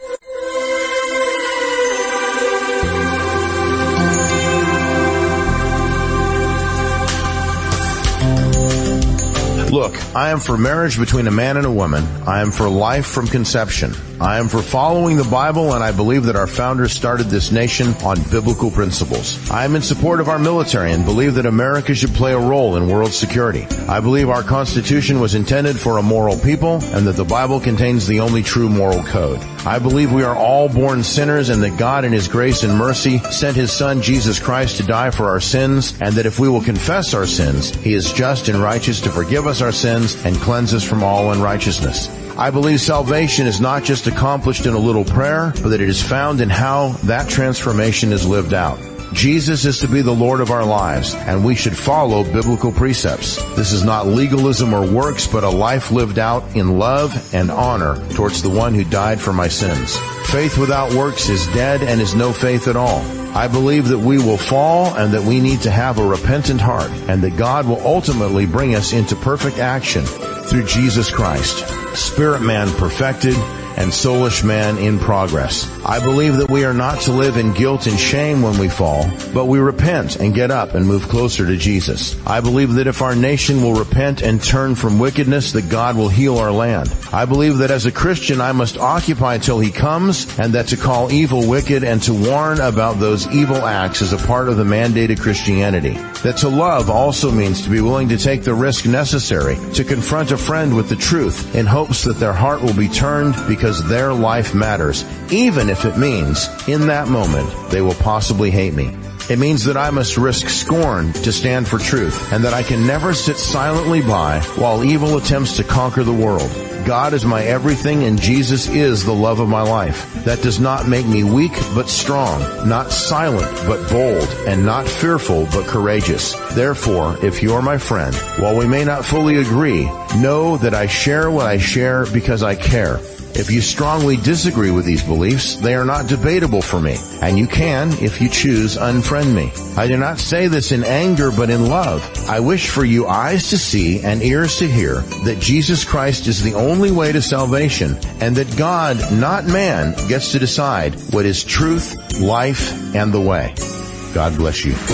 Look, I am for marriage between a man and a woman. I am for life from conception. I am for following the Bible, and I believe that our founders started this nation on biblical principles. I am in support of our military and believe that America should play a role in world security. I believe our Constitution was intended for a moral people and that the Bible contains the only true moral code. I believe we are all born sinners and that God in His grace and mercy sent His Son Jesus Christ to die for our sins, and that if we will confess our sins, He is just and righteous to forgive us our sins and cleanse us from all unrighteousness. I believe salvation is not just accomplished in a little prayer, but that it is found in how that transformation is lived out. Jesus is to be the Lord of our lives, and we should follow biblical precepts. This is not legalism or works, but a life lived out in love and honor towards the one who died for my sins. Faith without works is dead and is no faith at all. I believe that we will fall and that we need to have a repentant heart, and that God will ultimately bring us into perfect action through Jesus Christ, spirit man perfected and soulish man in progress. I believe that we are not to live in guilt and shame when we fall, but we repent and get up and move closer to Jesus. I believe that if our nation will repent and turn from wickedness, that God will heal our land. I believe that as a Christian I must occupy till He comes, and that to call evil wicked and to warn about those evil acts is a part of the mandated Christianity. That to love also means to be willing to take the risk necessary to confront a friend with the truth in hopes that their heart will be turned because their life matters, even if it means in that moment they will possibly hate me. It means that I must risk scorn to stand for truth, and that I can never sit silently by while evil attempts to conquer the world. God is my everything, and Jesus is the love of my life. That does not make me weak but strong, not silent but bold, and not fearful but courageous. Therefore, if you are my friend, while we may not fully agree, know that I share what I share because I care. If you strongly disagree with these beliefs, they are not debatable for me, and you can, if you choose, unfriend me. I do not say this in anger, but in love. I wish for you eyes to see and ears to hear that Jesus Christ is the only way to salvation, and that God, not man, gets to decide what is truth, life, and the way. God bless you.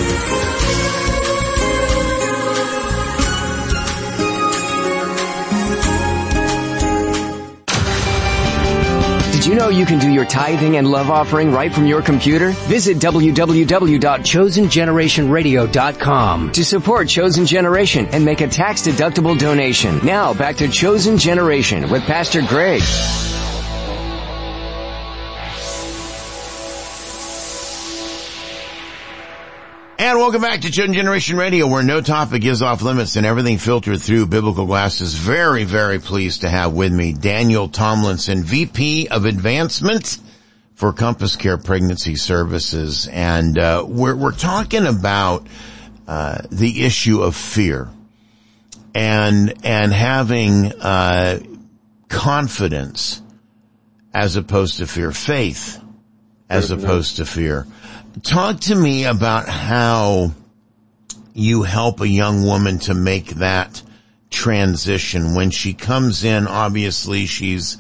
Did you know you can do your tithing and love offering right from your computer? Visit www.chosengenerationradio.com to support Chosen Generation and make a tax-deductible donation. Now, back to Chosen Generation with Pastor Greg. And welcome back to Chosen Generation Radio, where no topic is off limits and everything filtered through biblical glasses. Very, very pleased to have with me Daniel Tomlinson, VP of Advancement for Compass Care Pregnancy Services. And we're talking about the issue of fear and having confidence as opposed to fear, faith as opposed to fear. Talk to me about how you help a young woman to make that transition when she comes in. Obviously, she's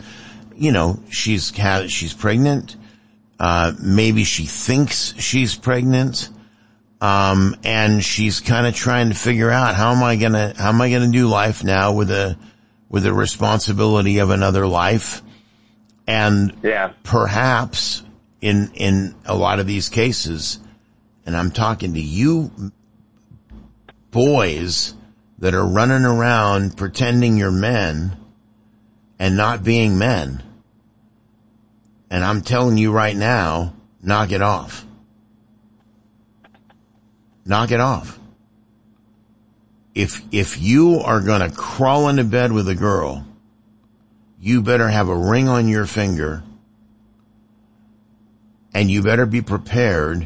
pregnant. Maybe she thinks she's pregnant. And she's kind of trying to figure out how am I gonna do life now with the responsibility of another life. And perhaps in a lot of these cases, and I'm talking to you boys that are running around pretending you're men and not being men. And I'm telling you right now, knock it off. Knock it off. If you are gonna crawl into bed with a girl, you better have a ring on your finger, and you better be prepared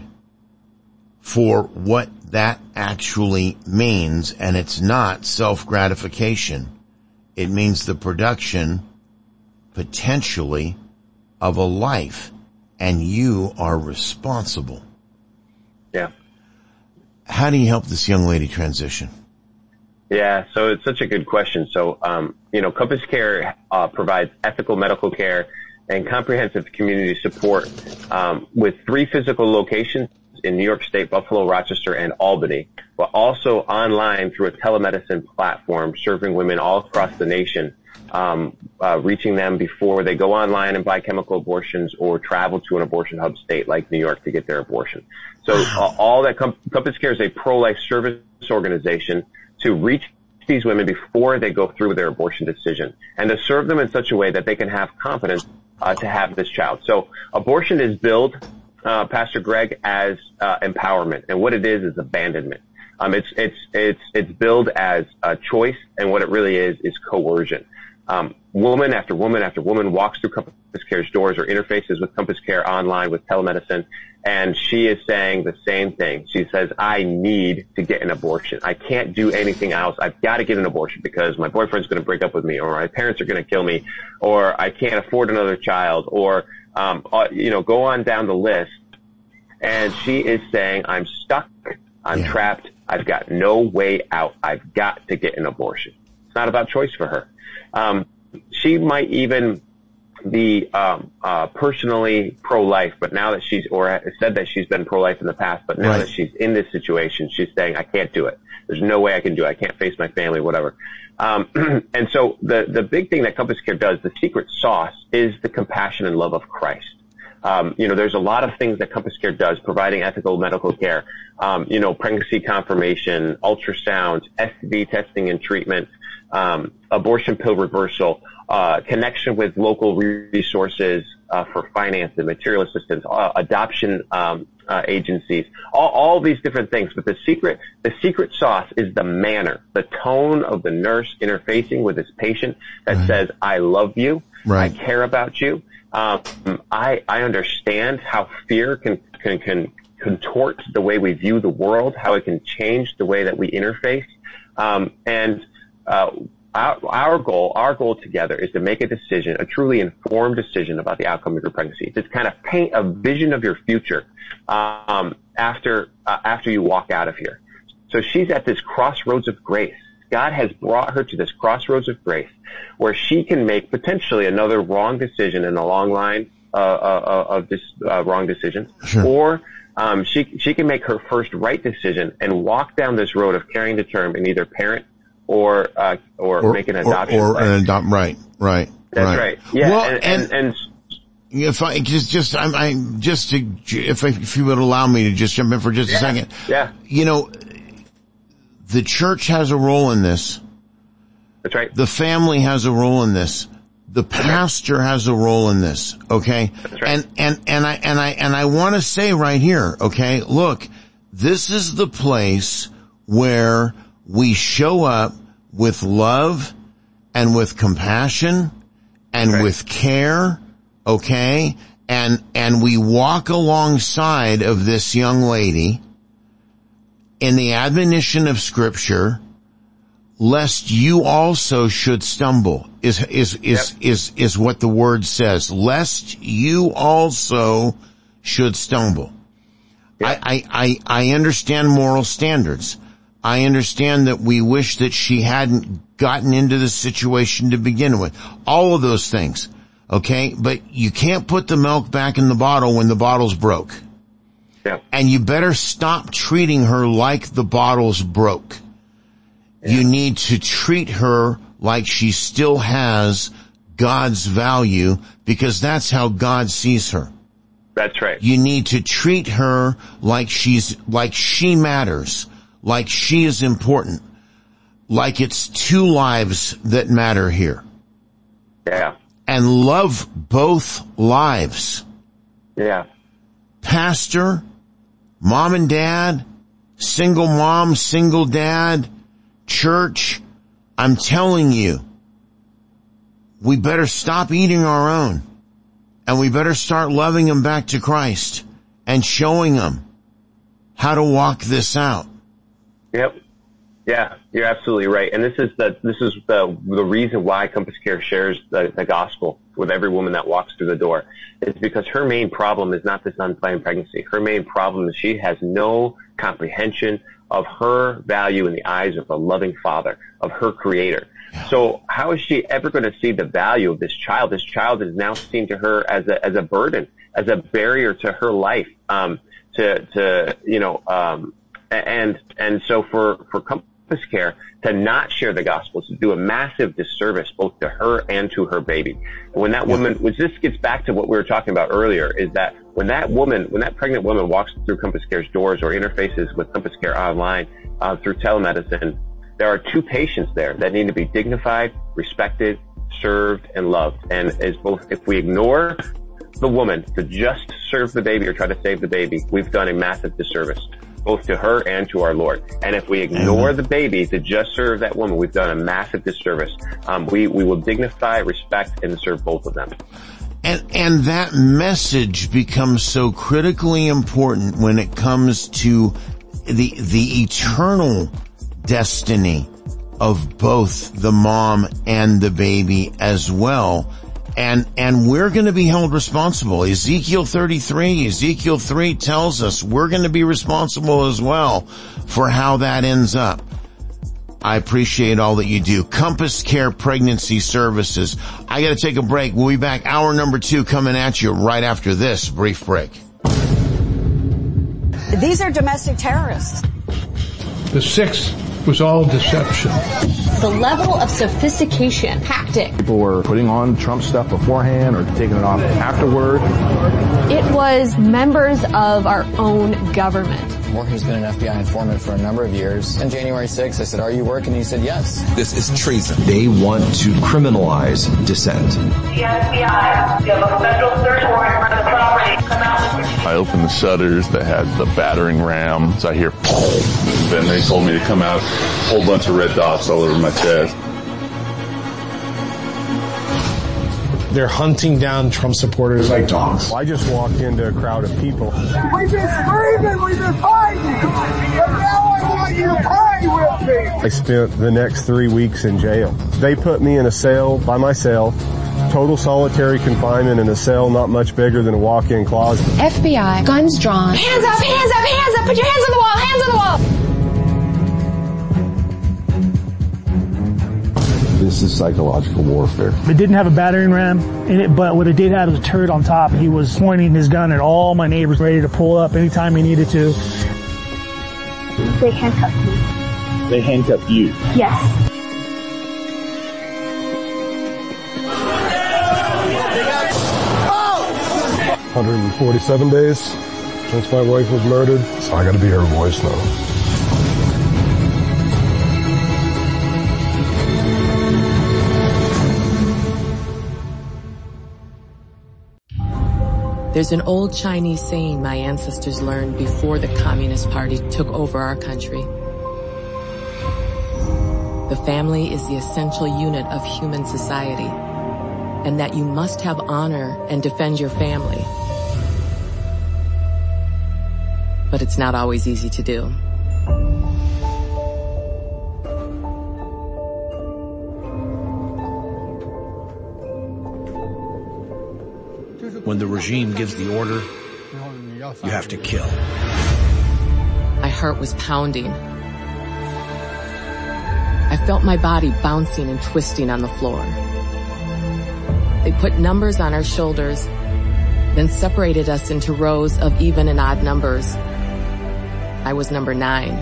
for what that actually means. And it's not self-gratification. It means the production, potentially, of a life, and you are responsible. Yeah. How do you help this young lady transition? Yeah, so it's such a good question. So, Compass Care provides ethical medical care and comprehensive community support with 3 physical locations in New York State, Buffalo, Rochester, and Albany, but also online through a telemedicine platform serving women all across the nation, reaching them before they go online and buy chemical abortions or travel to an abortion hub state like New York to get their abortion. So all that Compass Care is a pro-life service organization to reach these women before they go through their abortion decision and to serve them in such a way that they can have confidence to have this child. So abortion is billed, Pastor Greg, as empowerment, and what it is abandonment. It's billed as a choice, and what it really is coercion. Woman after woman after woman walks through Compass Care's doors or interfaces with Compass Care online with telemedicine, and she is saying the same thing. She says, I need to get an abortion. I can't do anything else. I've got to get an abortion because my boyfriend's going to break up with me, or my parents are going to kill me, or I can't afford another child, or, go on down the list. And she is saying, I'm stuck. I'm trapped. I've got no way out. I've got to get an abortion. It's not about choice for her. She might even be personally pro-life, but now that or said that she's been pro-life in the past, but now that she's in this situation, she's saying, I can't do it. There's no way I can do it. I can't face my family, whatever. And so the big thing that Compass Care does, the secret sauce, is the compassion and love of Christ. There's a lot of things that Compass Care does, providing ethical medical care, pregnancy confirmation, ultrasound, STD testing and treatment, abortion pill reversal, connection with local resources for finance and material assistance, adoption agencies, all these different things. But the secret sauce is the manner, the tone of the nurse interfacing with this patient that says, I love you, I care about you. I understand how fear can contort the way we view the world, how it can change the way that we interface. Our goal together is to make a decision, a truly informed decision about the outcome of your pregnancy. To kind of paint a vision of your future, after you walk out of here. So she's at this crossroads of grace. God has brought her to this crossroads of grace where she can make potentially another wrong decision in a long line of wrong decisions. Sure. Or she can make her first right decision and walk down this road of carrying the term and either parent or make an adoption. Right. That's right. Yeah. Well, and if I if you would allow me to just jump in for just a second. Yeah. The church has a role in this. That's right. The family has a role in this. The pastor has a role in this. Okay. That's right. And I want to say right here, okay, look, this is the place where we show up with love and with compassion and with care. Okay. And we walk alongside of this young lady in the admonition of Scripture, lest you also should stumble, is what the word says. Lest you also should stumble. Yep. I understand moral standards. I understand that we wish that she hadn't gotten into this situation to begin with. All of those things. Okay? But you can't put the milk back in the bottle when the bottle's broke. Yeah. And you better stop treating her like the bottle's broke. Yeah. You need to treat her like she still has God's value, because that's how God sees her. That's right. You need to treat her like she matters, like she is important, like it's two lives that matter here. Yeah. And love both lives. Yeah. Pastor, mom and dad, single mom, single dad, church, I'm telling you, we better stop eating our own, and we better start loving them back to Christ and showing them how to walk this out. Yep. Yeah, you're absolutely right. And this is the reason why Compass Care shares the gospel with every woman that walks through the door, is because her main problem is not this unplanned pregnancy. Her main problem is she has no comprehension of her value in the eyes of a loving Father, of her Creator. So how is she ever going to see the value of this child? This child is now seen to her as a burden, as a barrier to her life. And so for Compass Care to not share the gospel is to do a massive disservice both to her and to her baby. When that woman, which this gets back to what we were talking about earlier, is that when that pregnant woman walks through Compass Care's doors or interfaces with Compass Care online through telemedicine, there are two patients there that need to be dignified, respected, served, and loved. And if we ignore the woman to just serve the baby or try to save the baby, we've done a massive disservice, both to her and to our Lord. And if we ignore the baby to just serve that woman, we've done a massive disservice. We will dignify, respect, and serve both of them. And that message becomes so critically important when it comes to the eternal destiny of both the mom and the baby as well. And we're going to be held responsible. Ezekiel 3 tells us we're going to be responsible as well for how that ends up. I appreciate all that you do. Compass Care Pregnancy Services. I got to take a break. We'll be back. Hour number 2 coming at you right after this brief break. These are domestic terrorists. The 6 was all deception. The level of sophistication, tactic. People were putting on Trump stuff beforehand or taking it off afterward. It was members of our own government. Morgan's been an FBI informant for a number of years. On January 6th, I said, "Are you working?" He said, "Yes." This is treason. They want to criminalize dissent. The FBI, you have a federal search warrant for the property. Come out. I opened the shutters that had the battering ram, so I hear poof. Then they told me to come out, a whole bunch of red dots all over my chest. They're hunting down Trump supporters like dogs. I just walked into a crowd of people. We've been screaming, we've been fighting, but now I want you to pray with me. I spent the next 3 weeks in jail. They put me in a cell by myself, total solitary confinement in a cell not much bigger than a walk-in closet. FBI, guns drawn. Hands up, hands up, hands up, put your hands on the wall, hands on the wall. This is psychological warfare. It didn't have a battering ram in it, but what it did have was a turret on top. He was pointing his gun at all my neighbors, ready to pull up anytime he needed to. They handcuffed me. They handcuffed you? Yes. Oh! 147 days since my wife was murdered, so I gotta be her voice now. There's an old Chinese saying my ancestors learned before the Communist Party took over our country. The family is the essential unit of human society, and that you must have honor and defend your family. But it's not always easy to do. When the regime gives the order, you have to kill. My heart was pounding. I felt my body bouncing and twisting on the floor. They put numbers on our shoulders, then separated us into rows of even and odd numbers. I was number 9.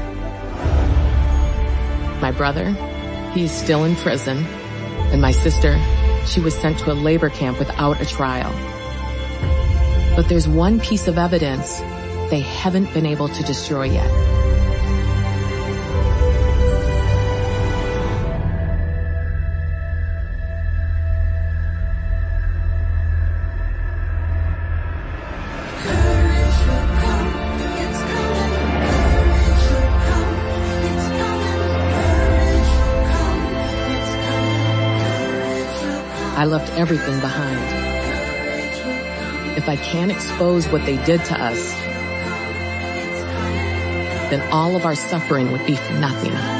My brother, he is still in prison, and my sister, she was sent to a labor camp without a trial. But there's one piece of evidence they haven't been able to destroy yet. I left everything behind. If I can't expose what they did to us, then all of our suffering would be for nothing.